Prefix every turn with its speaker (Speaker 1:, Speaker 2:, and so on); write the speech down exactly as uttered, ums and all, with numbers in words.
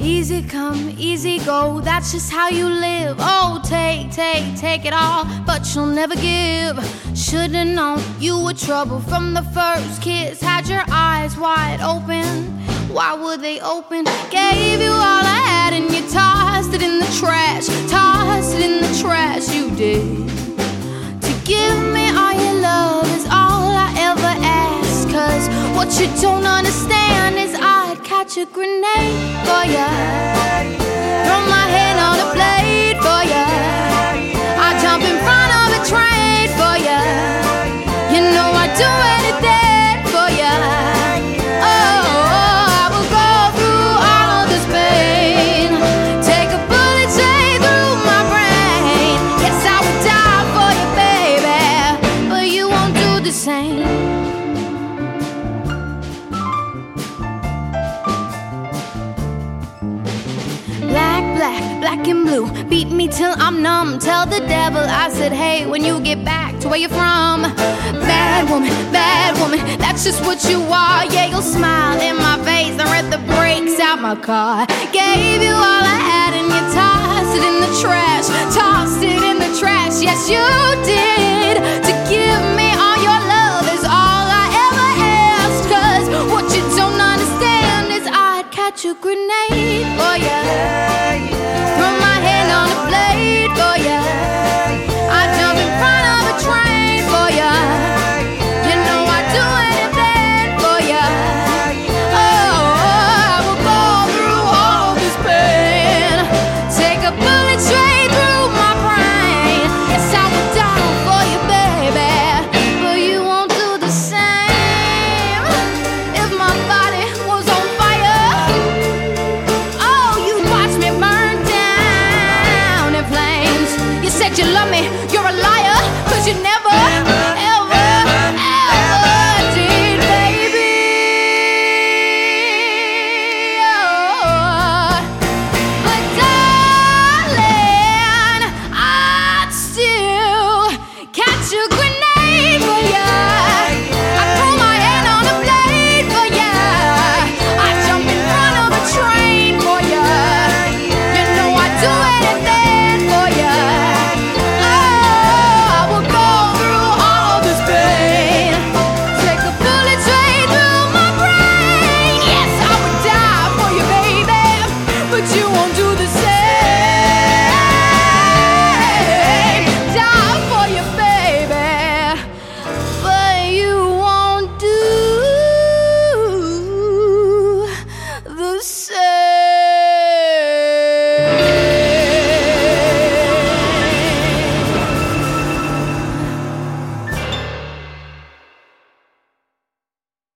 Speaker 1: Easy come, easy go, that's just how you live. Oh, take, take, take it all, but you'll never give. Should've known you were trouble from the first kiss. Had your eyes wide open, why were they open? Gave you all I had and you tossed it in the trash. Tossed it in the trash, you did. To give me all your love is all I ever ask. Cause what you don't understand is I'd catch a grenade for ya, throw my hand on a blade for ya, I'd jump in front of a train for ya. You know I'd do anything for ya. Oh, I will go through all of this pain, take a bullet straight through my brain. Yes, I would die for you, baby, but you won't do the same. Black, black, black and blue, beat me till I'm numb. Tell the devil I said hey when you get back to where you're from. Bad woman, bad woman, that's just what you are. Yeah, you'll smile in my face and rip the brakes out my car. Gave you all I had and you tossed it in the trash. Tossed it in the trash, yes you did.